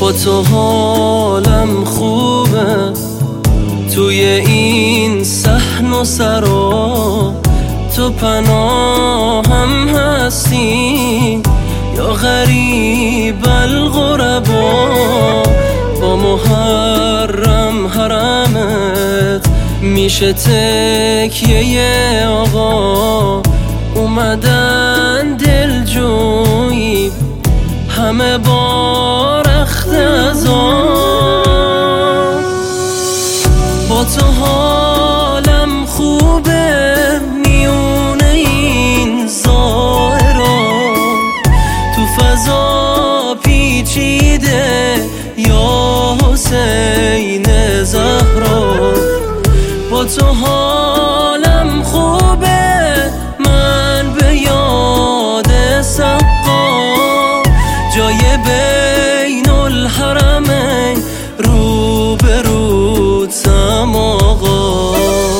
با تو حالم خوبه، توی این صحن و سرا تو پناهم هستی. یا غریب الغربا با محرم حرمت میشه تکیه آقا. اومدن دلجویی همه با رخت از آن. با تو حالم خوبه میونه این ظاهرا، تو فضا پیچیده یا حسین زهرا. با تو حالم خوبه من به یاد سقا، جای بین الحرمین رو به روتم آقا.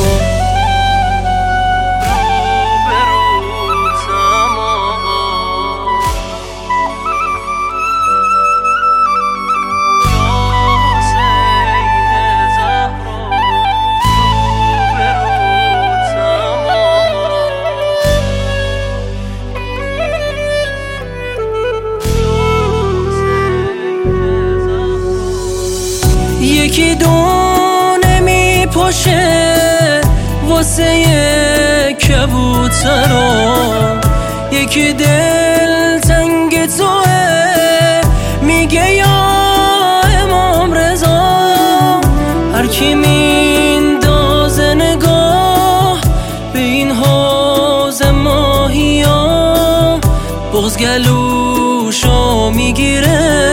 یکی دونه می پاشه واسه کبوترا، یکی دل تنگ توه میگه یا امام رضا. هر کی میندازه نگاه به این حوض ماهیا، بغض گلوشو میگیره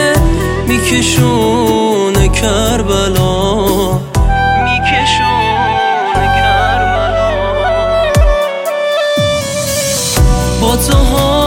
میکشونه کربلا، میکشونه کربلا. با تو